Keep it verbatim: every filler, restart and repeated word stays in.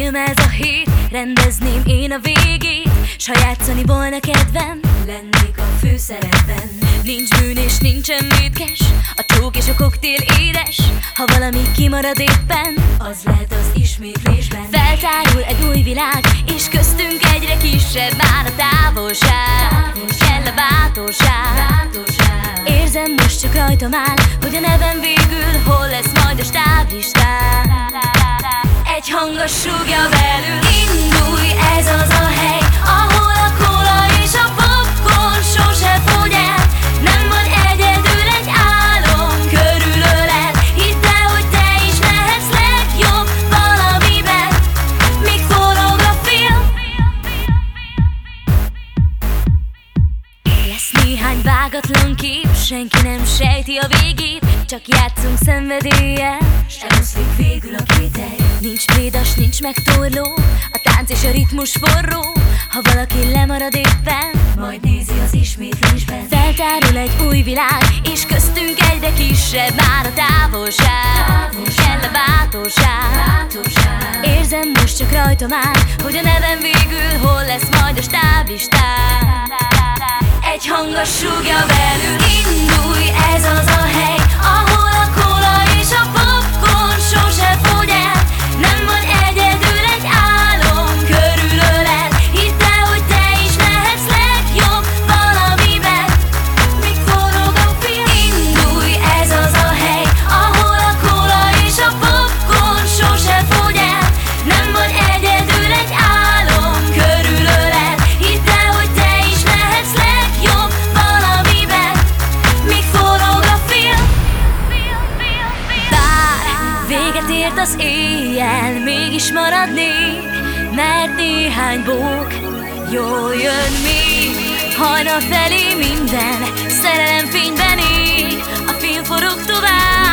film ez a hét, rendezném én a végét, s ha játszani volna kedvem, lennék a főszerepben. Nincs bűn és nincsen vétkes, a csók és a koktél édes, ha valami kimarad éppen, az lehet az ismétlésben. Feltárul egy új világ, és köztünk egyre kisebb már a távolság. Kell a bátorság, érzem most csak rajtam áll, hogy a nevem végül hol lesz majd a stáblistán. Egy hangos súgja belül: indulj, ez az a hely, ahol a kóla és a popcorn sose fogy el. Nem vagy egyedül, egy álom körülölel. Hidd el, hogy te is lehetsz legjobb valamiben, míg forog a film. Lesz néhány vágatlan kép, senki nem sejti a végét, csak játszunk szenvedéllyel, s eloszlik végül a kételj. Nincs prédas, nincs megtorló, a tánc és a ritmus forró, ha valaki lemarad éppen, majd nézi az ismétlésben. Feltárul egy új világ, és köztünk egyre kisebb már a távolság. Kell a bátorság, érzem most csak rajtam áll, hogy a nevem végül hol lesz majd a stáblistán. Egy hangos súgja belül: indulj, ez az a hely, ahol a kóla és a popcorn sose fogy el. Nem vagy egyedül, egy álom körülölel. Hidd el, hogy te is lehetsz legjobb valamiben, míg forog a film. Indulj, ez az a hely, ahol a kóla és a popcorn sose fogy el. Nem vagy egyedül, egy álom körülölel. Hidd el, hogy te is lehetsz legjobb valamiben, míg forog a film. Bár véget ért az éjjel, mégis maradnék, mert néhány bók jól jön még. Hajnal felé minden szerelem fényben ég, a film forog tovább.